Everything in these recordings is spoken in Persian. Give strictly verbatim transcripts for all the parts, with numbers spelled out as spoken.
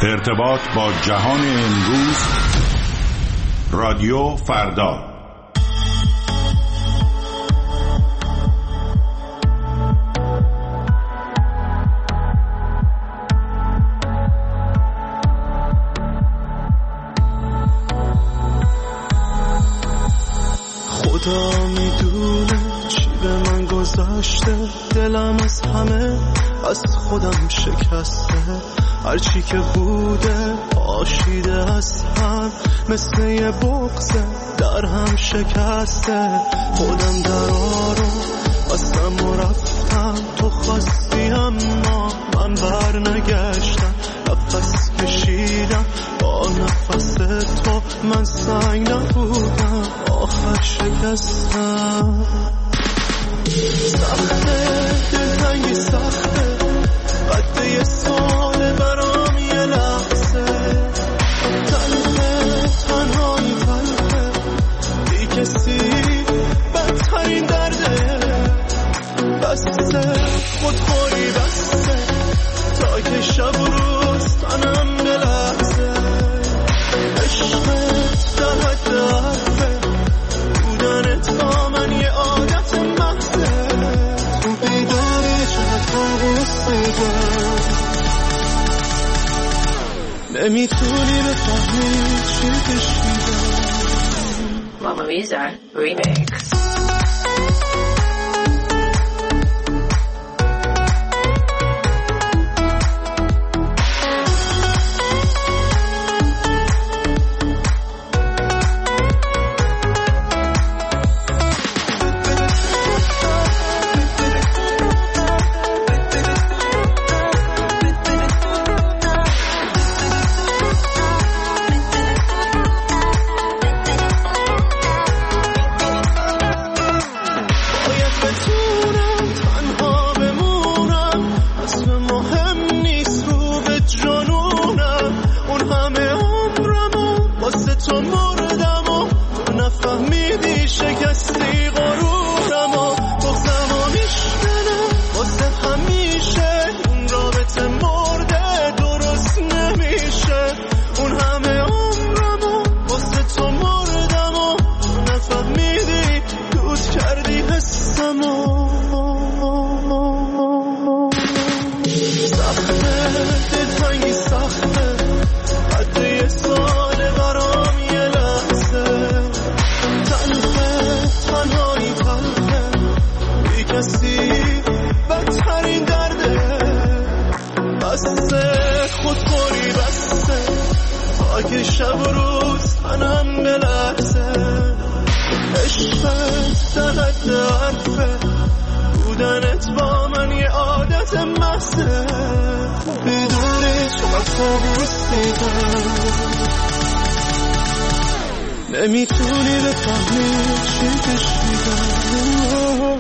ارتباط با جهان امروز. رادیو فردا. خدا میدونه چی به من گذشته، دلم از همه از خودم شکسته، هرچی که بوده پاشیده از هم، مثل یه بغضه در هم شکسته. خودم درا رو بستم و رفتم، تو خواستی اما من بر نگشتم، نفس کشیدم با نفس تو، من سنگ نبودم آخر شکستم. سخته دلتنگی سخته، قد یه سال برام یه لحظه، تلخه تنهایی تلخه، بی کسی بدترین درده، بسته خودخوری بسته، تا که شب روز تنم بلحظه، عشقت در حد حرفه، بودنت با من یه عادت محضه، تو بیداری چقدر کابوس میدم، نمیتونی بفهمی چی کشیدم. Mama Lisa Remix. نمیتونی بفهمی چی کشیدم.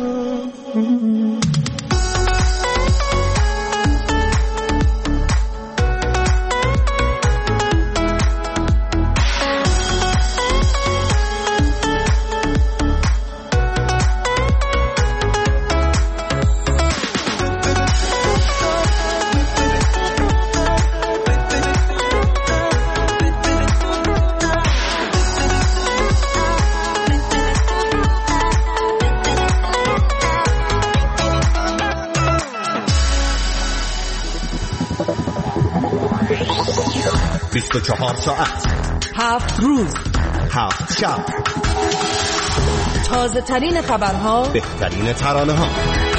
بیست و چهار ساعت، هفت روز، هفت شب، تازه ترین خبرها، بهترین ترانه ها.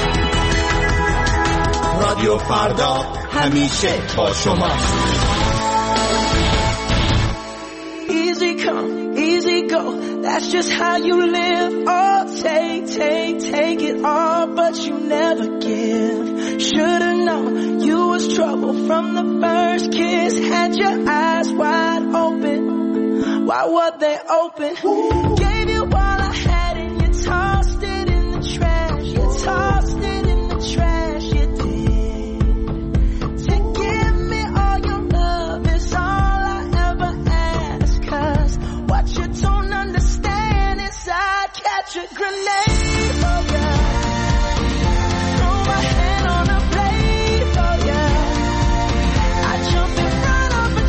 رادیو فردا همیشه با شما. Easy come, easy go, that's just how you live. Oh, take, take, take it all, but you never give. Should've known you was trouble from the first kiss. Had your eyes wide open, why were they open? Gave you all I had and you tossed it in the trash. You tossed it in the trash, you did. To give me all your love is all I ever ask, 'cause what you don't understand is I'd catch a grenade for ya. Throw my hand on a blade for ya. I jump in front of a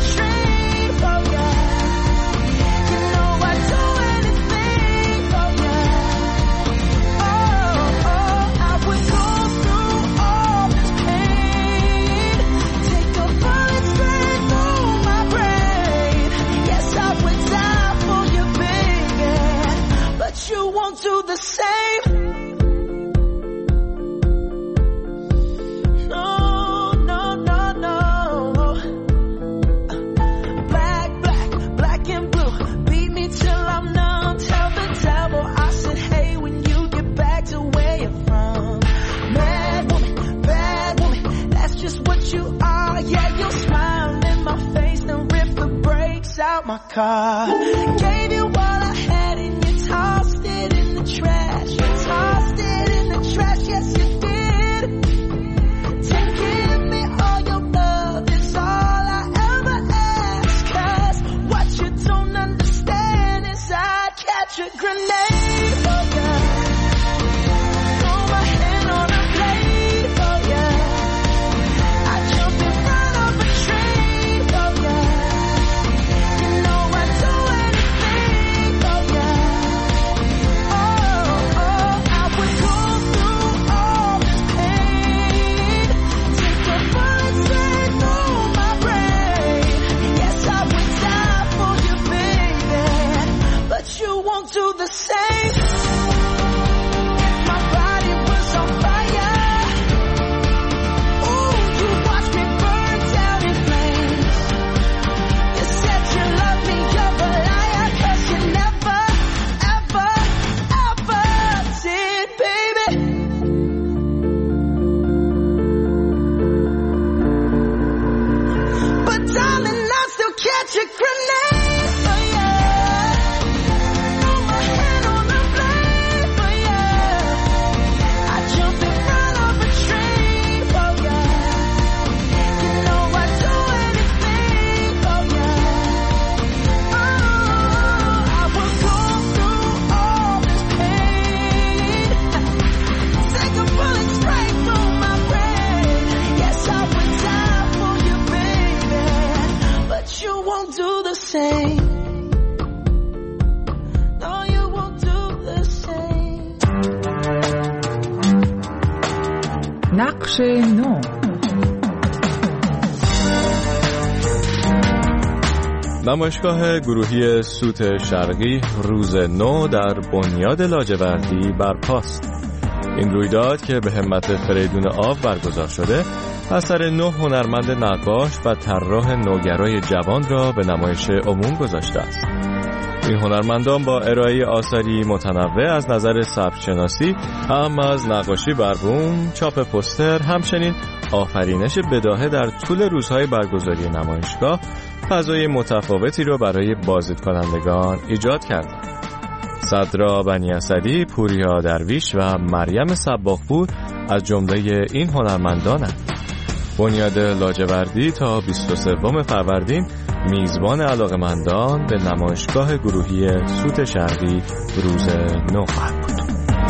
Yeah, you smiled in my face and ripped the brakes out my car. Gave you all I had and you tossed it in the trash. You tossed it in the trash, yes you did. To give me all your love is all I ever ask. Cause what you don't understand is I'd catch a grenade for you. Throw my hand on a blade for you. I'd jump in front of a train for you. You know I'd do anything for you. Oh, oh, I would go through all this pain. Take a bullet straight through my brain. Yes, I would die for you, baby. But you won't do the same. If my body was on fire, ooh, you watch me burn down in flames. You said you love me, you're a liar, cause you never, ever, ever did, baby. But darling, I still catch a grenade for you. Throw my hand on the blade for you. I jump in front of a train for you. You know I'd do anything for you. Oh, I will go through all this pain. Take a bullet straight through my brain. Yes, I would die for you, baby. But you won't do the same. No, you won't do the same. نقش نو. نمایشگاه گروهی سوت شرقی روز نو در بنیاد لاجوردی برپاست. این رویداد که به همت فریدون آب برگزار شده اثر نه هنرمند نقاش و طراح نوگرای جوان را به نمایش عموم گذاشته است. این هنرمندان با ارائه آثاری متنوع از نظر سبک‌شناسی، اما از نقاشی بر بوم، چاپ پوستر، همچنین آفرینش بداهه در طول روزهای برگزاری نمایشگاه فضای متفاوتی را برای بازدید کنندگان ایجاد کردند. صدرا بنی اسدی، پوریا درویش و مریم صباغپور از جمله این هنرمندانند. بنیاد لاجوردی تا بیست و سوم فروردین میزبان علاقه‌مندان به نمایشگاه گروهی سوت شرقی روز نو خواهد بود.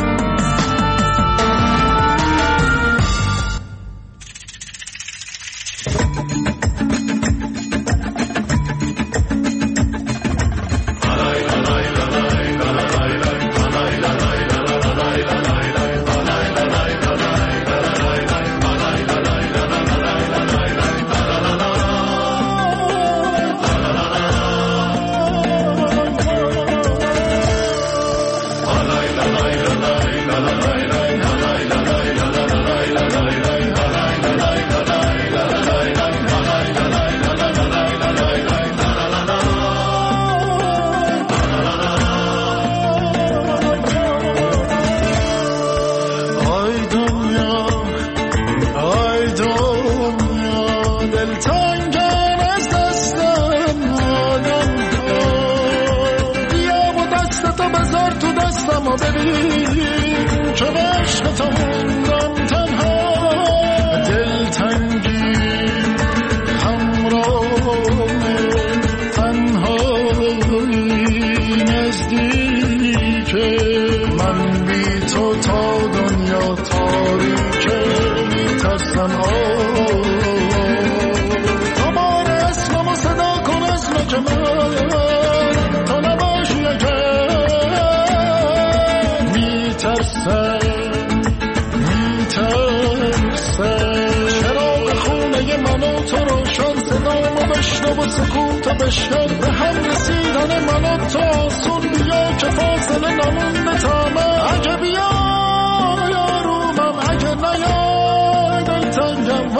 و سکوت و بشکن به هم رسیدن من و تو آسون بیا که فاصله نمونده تا من اگه بیا یارومم اگه نیاد ای تنگم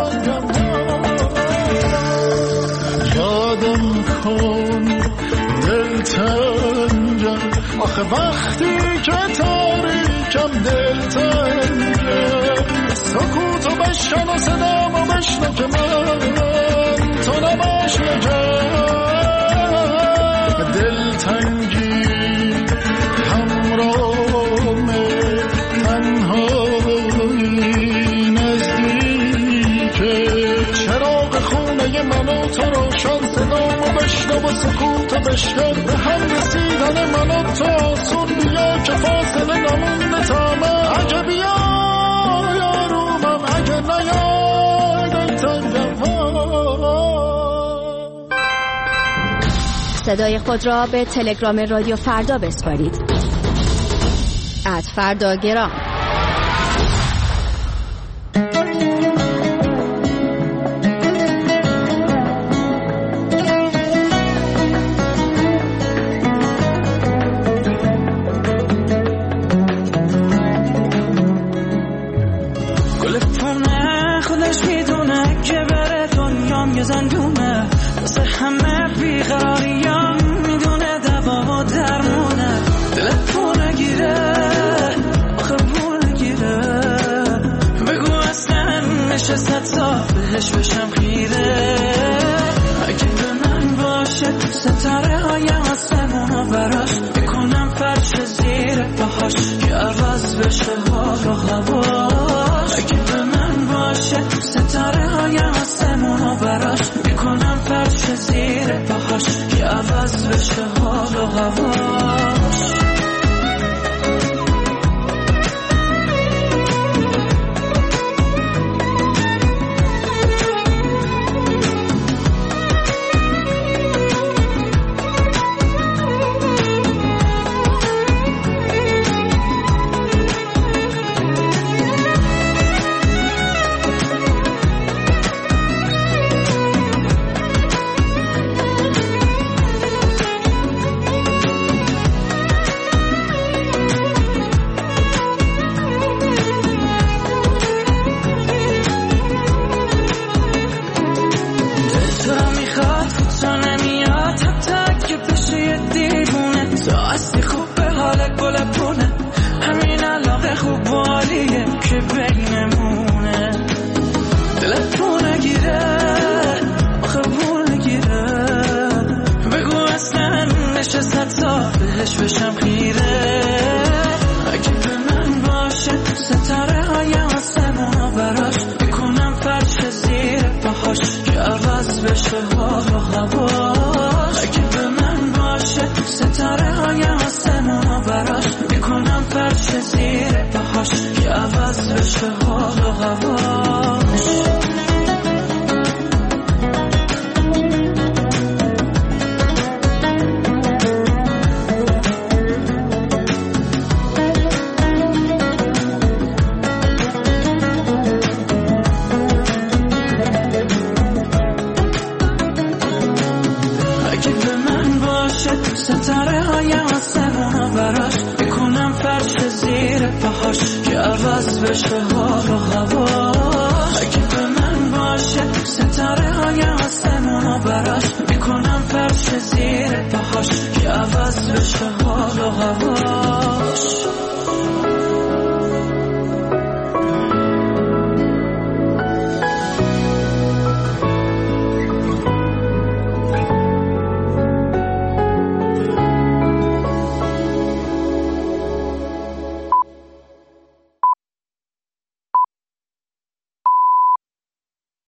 یادم کن دلتنگم آخه وقتی که تاریکم دلتنگم سکوتو بشکن و صدامو بشنو که من تو نباش نگم دلتنگی همرامه تنهایی نزدیکه چراغ خونه من و تو روشن صدامو بشنو و سکوتو بشکن به هم رسیدن من و تو آسون بیا که فاصله نمونده تا من اگه بیا یارومم اگه نیای دلتنگم صدای خود را به تلگرام رادیو فردا بسپارید. ات فرداگرام. گل پونه خودش میدونه که بره دنیام یه زندونه واسه همه بیقراریام میدونه دوا و درمونه دلت پونه گیره آخه پونه گیره بگو اصلا نشست سال بهش بشم خیره اگه به من باشه تو ستاره های آسمونو براش میکنم فرش زیر پاهاش که عوض بشه حال و هواش اگه به من باشه تو ستاره های آسمونو براش میکنم فرش زیر پاهاش که عوض بشه حال و هواش بشم خیره اگه به من باشه تو ستاره های آسمونو براش میکنم فرش زیر پاهاش که عوض بشه حال و هواش اگه به من باشه تو ستاره های آسمونو براش میکنم فرش زیر پاهاش که عوض بشه حال و هواش ستاره های آسمونو براش میکنم فرش زیر پاهاش که عوض بشه حال و هواش اگه به من باشه ستاره های آسمونو براش میکنم فرش زیر پاهاش که عوض بشه حال و هواش